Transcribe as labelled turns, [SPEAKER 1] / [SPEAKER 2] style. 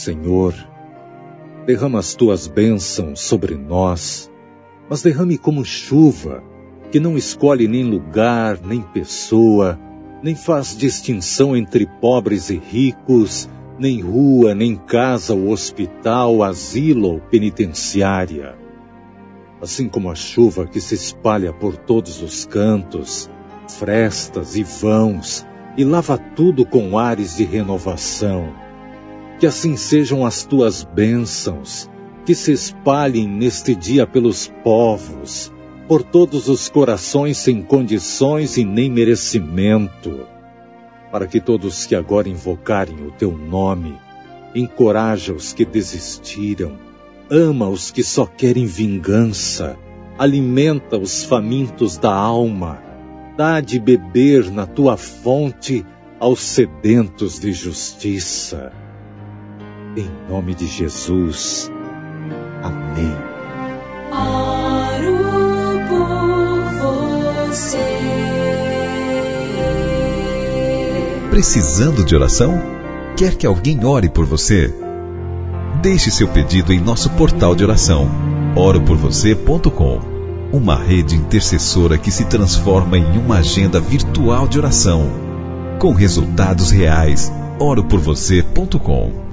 [SPEAKER 1] Senhor, derrama as tuas bênçãos sobre nós, mas derrame como chuva, que não escolhe nem lugar, nem pessoa, nem faz distinção entre pobres e ricos, nem rua, nem casa ou hospital, asilo ou penitenciária. Assim como a chuva que se espalha por todos os cantos, frestas e vãos, e lava tudo com ares de renovação. Que assim sejam as tuas bênçãos, que se espalhem neste dia pelos povos, por todos os corações sem condições e nem merecimento, para que todos que agora invocarem o teu nome, encoraja os que desistiram, ama os que só querem vingança, alimenta os famintos da alma, dá de beber na tua fonte aos sedentos de justiça. Em nome de Jesus. Amém.
[SPEAKER 2] Oro por você.
[SPEAKER 3] Precisando de oração? Quer que alguém ore por você? Deixe seu pedido em nosso portal de oração, oroporvocê.com. Uma rede intercessora que se transforma em uma agenda virtual de oração, com resultados reais. oroporvocê.com.